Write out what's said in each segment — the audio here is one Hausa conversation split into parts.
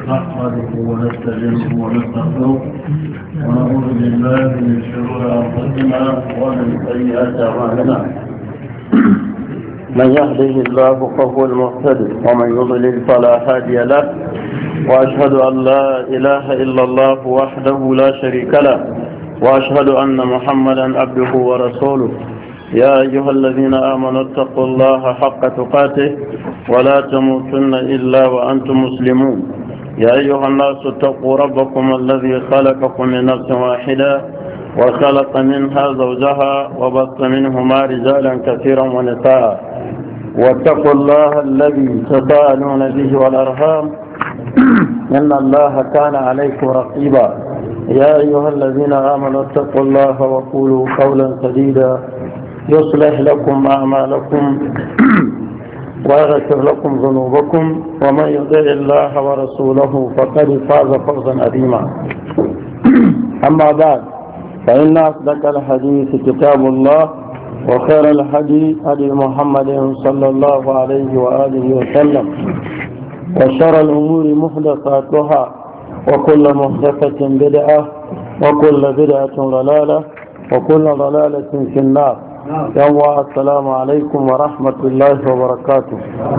نحمده ونستعينه ونستغفره ونعوذ بالله من شرور أنفسنا ومن سيئات أعمالنا من يهده الله فهو المهتدي ومن يضلل فلا هادي له وأشهد أن لا إله إلا الله وحده لا شريك له وأشهد أن محمدا عبده ورسوله يا أيها الذين آمنوا اتقوا الله حق تقاته ولا تموتن إلا وأنتم مسلمون يا أيها الناس اتقوا ربكم الذي خلقكم من نفس واحدة وخلق منها زوجها وبث منهما رجالا كثيرا ونساء واتقوا الله الذي تساءلون به والأرحام إن الله كان عليكم رقيبا يا أيها الذين آمنوا اتقوا الله وقولوا قولا سديدا يصلح لكم أعمالكم ويغفر لكم ذنوبكم ومن يطع الله ورسوله فقد فاز فوزا عظيما أما بعد فإن أصدق الحديث كتاب الله وخير الحديث هدي محمد صلى الله عليه وآله وسلم وشر الأمور محدثاتها وكل محدثة بدعة وكل بدعة ضلالة وكل ضلالة في النار. السلام عليكم ورحمة الله وبركاته.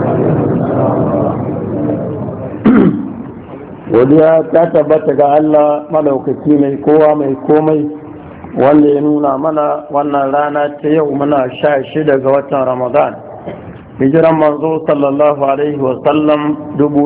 وديا تتبت الله ملوكتي mai kowa mai komai wanda ya nuna mana wannan rana ta yau muna 16 ga watan Ramadan hijiran manzo sallallahu alaihi wasallam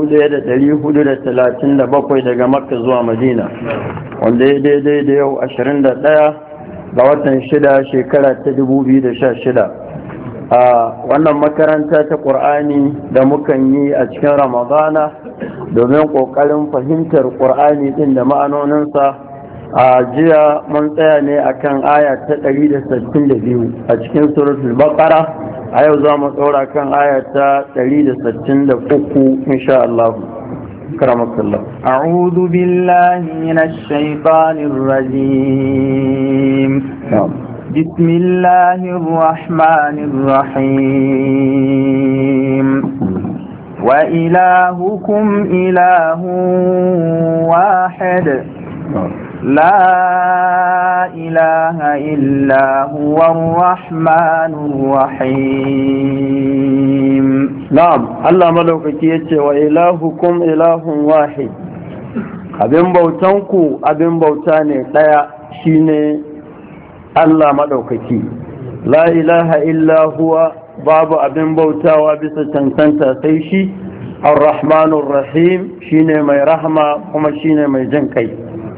1437 daga Makka zuwa Madina wanda ya daidai da yau 21 ga watan 6 shekara ta 2016 a wannan makaranta ta Qur'ani da mukan yi a cikin Ramadana domin kokarin fahimtar Qur'ani din da ma'anoninsa. A jiya mun tsaya ne akan aya ta 162 a cikin suratul Baqara. A yau za mu tsora kan aya ta 163 insha Allah. كرمك الله. أعوذ بالله من الشيطان الرجيم. بسم الله الرحمن الرحيم. وإلهكم إله واحد لا إله إلا هو الرحمن الرحيم. نعم الله ملوكك يتي وإلهكم إله واحد abin bautanku abin bauta ne ɗaya shine Allah maɗaukaki la ilaha illa huwa babu abin bautawa bisa cancanta sai shi ar-rahmanur rahim shine mai rahama kuma shine mai jin kai.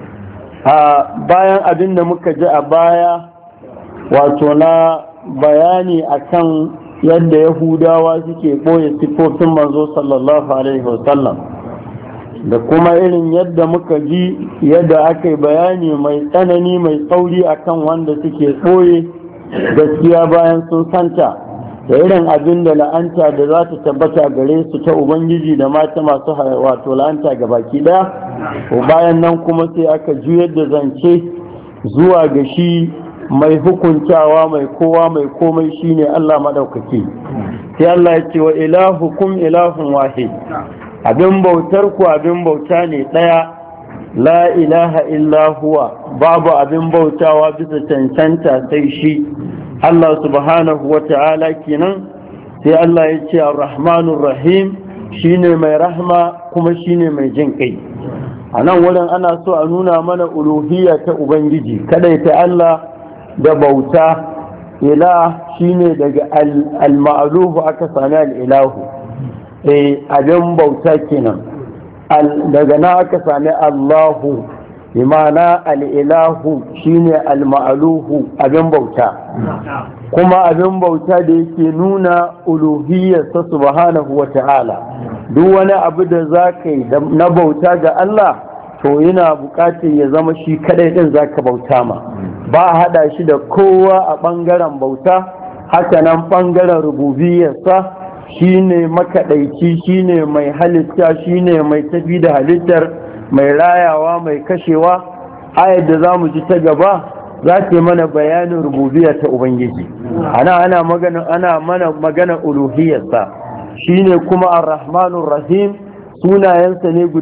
Bayan abin da muka ji a baya wato na bayani akan yadda yahudawa suke ɓoye sifofin manzo sallallahu alaihi wasallam da kuma irin yadda muka ji yadda aka yi bayani mai tsanani mai tsauri akan wanda suke ɓoye gaskiya bayan sun santa da irin abin da la'anta da za ta tabbata gare su ta ubangiji da mata masu wato la'anta ga baki ɗaya. Bayan nan kuma sai aka juyar da zance zuwa ga shi mai hukuntawa mai kowa mai komai shine Allah madaukaki. Sai Allah ya ce wa ilahukum ilahun wahid abin bautar ku abin bauta ne daya la ilaha illa huwa babu abin bautawa bisa cancanta sai shi Allah subhanahu wa ta'ala kenan. sai Allah ya ce ar-rahmanur rahim shine mai rahma kuma shine mai jin kai. A nan wurin ana so a nuna mana uluhiyya ta ubangiji kadai ta Allah da bauta. Ilah shine daga al-ma'luhu aka sami al-ilahu abin bauta kenan. Daga na aka sami Allahu bimana al-ilahu shine al-ma'luhu abin bauta kuma abin bauta da yake nuna uluhiyyarsa subhanahu wa ta'ala. Duk wani abu da za ka yi na bauta ga Allah to yana bukatar ya zama shi kadai din za ka bauta ma, ba a hada shi da kowa a bangaren bauta. Haka nan bangaren rububiyarsa shine makaɗaici, shine mai halitta, shine mai tafi da halittar, mai rayawa, mai kashewa. Ayar da za mu ji ta gaba za ta yi mana bayanin rububiyya ta ubangiji. Ana mana magana uluhiyarsa shine kuma ar-rahmanur rahim, sunayensa ne